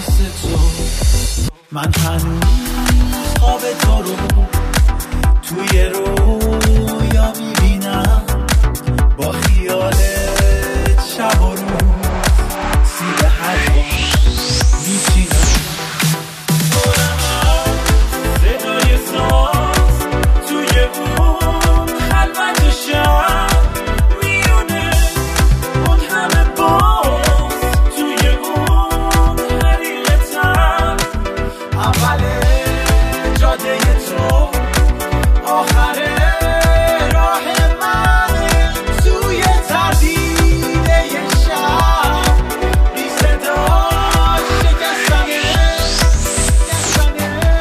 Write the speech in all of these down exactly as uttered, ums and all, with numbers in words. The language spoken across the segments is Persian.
واسه تو. من هنوز خواب تو رو توی رویا میبینم، با خیالت شب و روز سیب هر میچینم. صدای ساز توی اون خلوت شب میونه، اون همه باز توی اون حریقتم. اول جاده تو، آخر راه من، توی تردیده شب بی صدا شکستنه شکستنه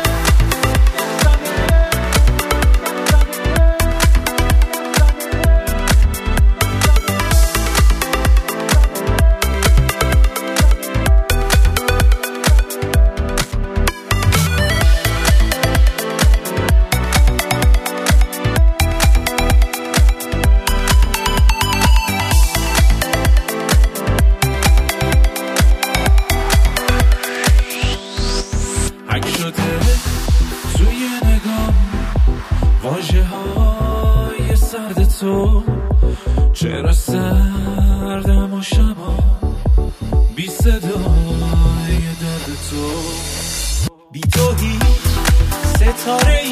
حک شده توی نگاه واژه های سرد تو. چرا سردم و شبا بی صدای درد تو. بی تو هیچ ستاره